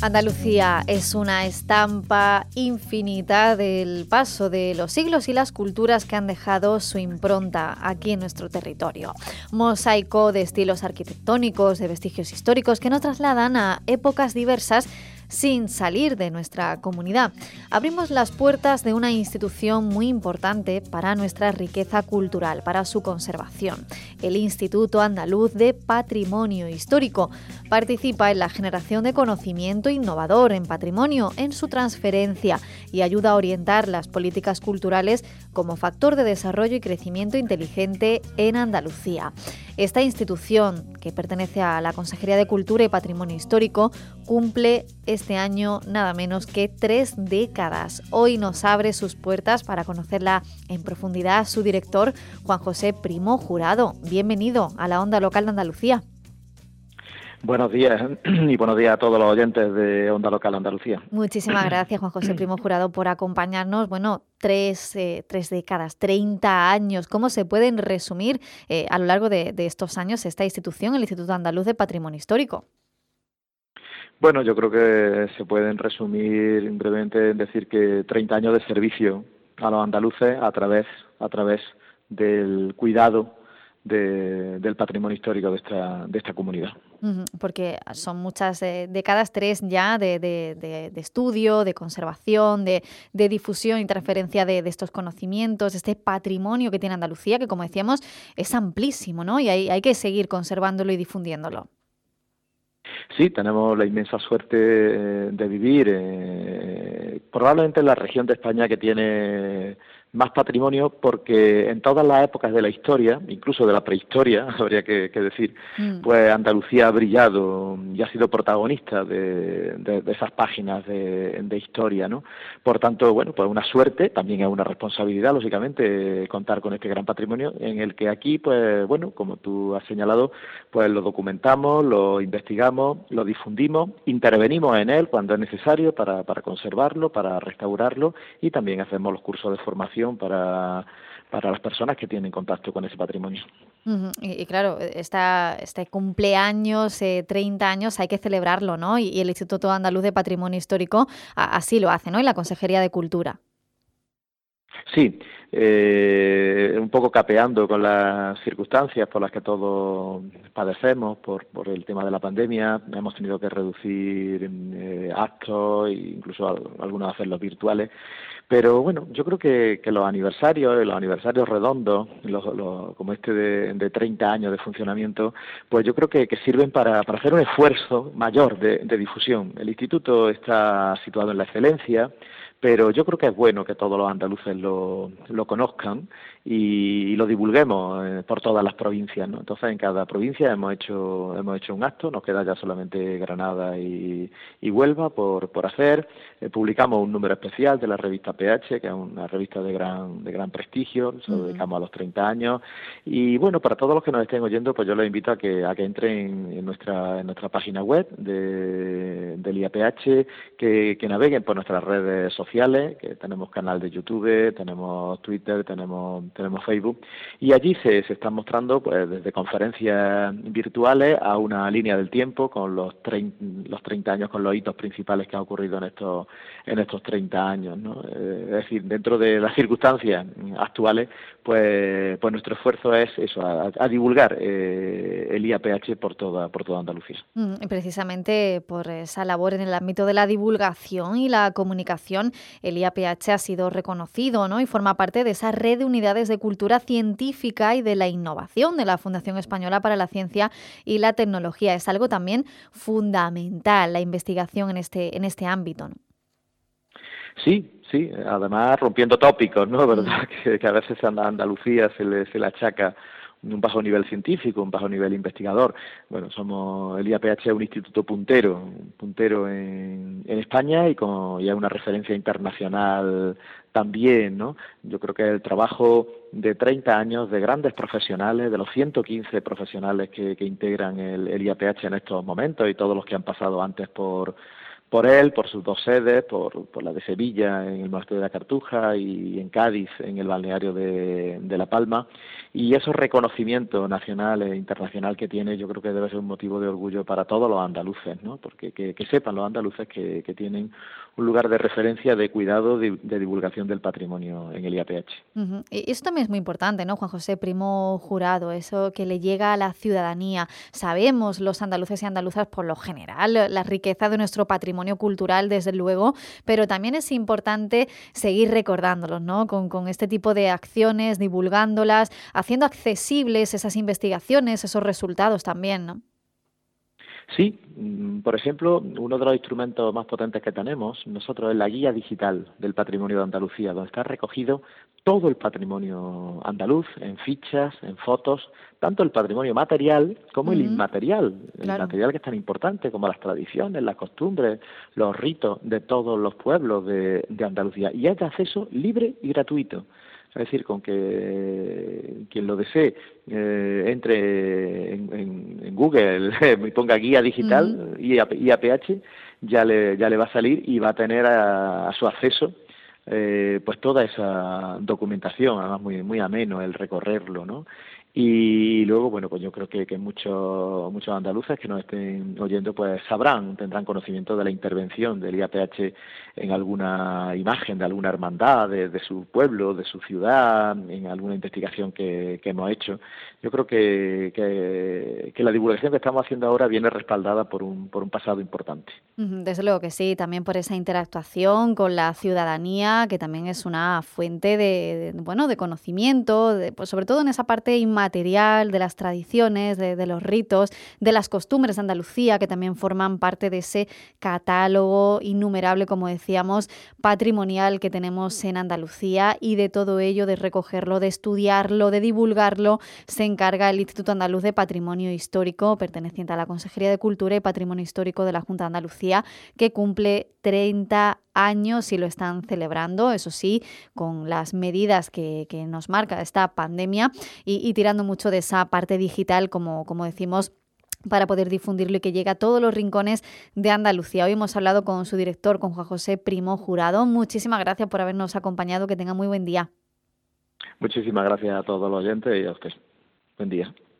Andalucía es una estampa infinita del paso de los siglos y las culturas que han dejado su impronta aquí en nuestro territorio. Mosaico de estilos arquitectónicos, de vestigios históricos que nos trasladan a épocas diversas sin salir de nuestra comunidad. Abrimos las puertas de una institución muy importante para nuestra riqueza cultural, para su conservación. El Instituto Andaluz de Patrimonio Histórico participa en la generación de conocimiento innovador en patrimonio, en su transferencia y ayuda a orientar las políticas culturales como factor de desarrollo y crecimiento inteligente en Andalucía. Esta institución, que pertenece a la Consejería de Cultura y Patrimonio Histórico, cumple este año nada menos que 3 décadas. Hoy nos abre sus puertas para conocerla en profundidad su director, Juan José Primo Jurado. Bienvenido a la Onda Local de Andalucía. Buenos días y buenos días a todos los oyentes de Onda Local Andalucía. Muchísimas gracias, Juan José Primo Jurado, por acompañarnos. Bueno, tres décadas, 30 años. ¿Cómo se pueden resumir a lo largo de estos años esta institución, el Instituto Andaluz de Patrimonio Histórico? Bueno, yo creo que se pueden resumir brevemente en decir que 30 años de servicio a los andaluces a través del cuidado del patrimonio histórico de esta comunidad. Porque son muchas décadas, 3 ya, de estudio, de conservación, de difusión y transferencia de estos conocimientos, este patrimonio que tiene Andalucía, que como decíamos es amplísimo, ¿no? Y hay que seguir conservándolo y difundiéndolo. Sí, tenemos la inmensa suerte de vivir probablemente en la región de España que tiene más patrimonio, porque en todas las épocas de la historia, incluso de la prehistoria, habría que decir, pues Andalucía ha brillado y ha sido protagonista de esas páginas de historia, ¿no? Por tanto, bueno, pues una suerte, también es una responsabilidad, lógicamente, contar con este gran patrimonio, en el que aquí, pues bueno, como tú has señalado, pues lo documentamos, lo investigamos, lo difundimos, intervenimos en él cuando es necesario para conservarlo, para restaurarlo, y también hacemos los cursos de formación para las personas que tienen contacto con ese patrimonio. Y claro, este cumpleaños, 30 años, hay que celebrarlo, ¿no? Y el Instituto Andaluz de Patrimonio Histórico así lo hace, ¿no? Y la Consejería de Cultura. Sí, un poco capeando con las circunstancias por las que todos padecemos por el tema de la pandemia. Hemos tenido que reducir actos e incluso algunos hacerlos virtuales. Pero bueno, yo creo que los aniversarios redondos, como este de 30 años de funcionamiento, pues yo creo que sirven para hacer un esfuerzo mayor de difusión. El instituto está situado en la excelencia, pero yo creo que es bueno que todos los andaluces lo conozcan y lo divulguemos por todas las provincias, ¿no? Entonces, en cada provincia hemos hecho un acto, nos queda ya solamente Granada y Huelva por hacer. Publicamos un número especial de la revista PH, que es una revista de gran prestigio, se lo dedicamos a los 30 años. Y bueno, para todos los que nos estén oyendo, pues yo les invito a que entren en nuestra página web del IAPH, que naveguen por nuestras redes sociales, que tenemos canal de YouTube, tenemos Twitter, tenemos Facebook, y allí se están mostrando pues desde conferencias virtuales a una línea del tiempo con los 30 años, con los hitos principales que han ocurrido en estos 30 años, ¿no? Es decir, dentro de las circunstancias actuales, pues nuestro esfuerzo es eso, a divulgar el IAPH por toda Andalucía. Precisamente por esa labor en el ámbito de la divulgación y la comunicación, el IAPH ha sido reconocido, ¿no? Y forma parte de esa red de unidades de cultura científica y de la innovación de la Fundación Española para la Ciencia y la Tecnología. Es algo también fundamental, la investigación en este ámbito, ¿no? Sí, además rompiendo tópicos, ¿no? ¿Verdad? Que a veces a Andalucía se le achaca un bajo nivel científico, un bajo nivel investigador. Bueno, el IAPH es un instituto puntero en España y es una referencia internacional también, ¿no? Yo creo que el trabajo de 30 años de grandes profesionales, de los 115 profesionales que integran el IAPH en estos momentos y todos los que han pasado antes por por él, por sus dos sedes, por la de Sevilla en el Monasterio de la Cartuja y en Cádiz en el balneario de La Palma. Y esos reconocimientos nacional e internacional que tiene, yo creo que debe ser un motivo de orgullo para todos los andaluces, ¿no? Porque que sepan los andaluces que tienen un lugar de referencia, de cuidado, de divulgación del patrimonio en el IAPH. Ujú. Y eso también es muy importante, ¿no, Juan José Primo Jurado? Eso que le llega a la ciudadanía. Sabemos los andaluces y andaluzas por lo general la riqueza de nuestro patrimonio cultural, desde luego, pero también es importante seguir recordándolos, ¿no? Con este tipo de acciones, divulgándolas, haciendo accesibles esas investigaciones, esos resultados también, ¿no? Sí, por ejemplo, uno de los instrumentos más potentes que tenemos nosotros es la guía digital del patrimonio de Andalucía, donde está recogido todo el patrimonio andaluz en fichas, en fotos, tanto el patrimonio material como el Ujú, inmaterial, el claro. inmaterial que es tan importante como las tradiciones, las costumbres, los ritos de todos los pueblos de Andalucía. Y es de acceso libre y gratuito. Es decir, con que quien lo desee entre en Google y ponga guía Ujú. digital, IAPH, ya le va a salir y va a tener a su acceso pues toda esa documentación, además muy ameno el recorrerlo, ¿no? Y luego, bueno, pues yo creo que muchos andaluces que nos estén oyendo pues tendrán conocimiento de la intervención del IAPH en alguna imagen de alguna hermandad de su pueblo, de su ciudad, en alguna investigación que hemos hecho. Yo creo que la divulgación que estamos haciendo ahora viene respaldada por un pasado importante. Ujú, desde luego que sí, también por esa interactuación con la ciudadanía, que también es una fuente bueno, de conocimiento, pues sobre todo en esa parte inmaterial de las tradiciones, de los ritos, de las costumbres de Andalucía, que también forman parte de ese catálogo innumerable, como decíamos, patrimonial que tenemos en Andalucía, y de todo ello, de recogerlo, de estudiarlo, de divulgarlo, se encarga el Instituto Andaluz de Patrimonio Histórico, perteneciente a la Consejería de Cultura y Patrimonio Histórico de la Junta de Andalucía, que cumple 30 años y lo están celebrando, eso sí, con las medidas que nos marca esta pandemia y tirando mucho de esa parte digital, como decimos, para poder difundirlo y que llegue a todos los rincones de Andalucía. Hoy hemos hablado con su director, con Juan José Primo Jurado. Muchísimas gracias por habernos acompañado. Que tenga muy buen día. Muchísimas gracias a todos los oyentes y a usted. Buen día.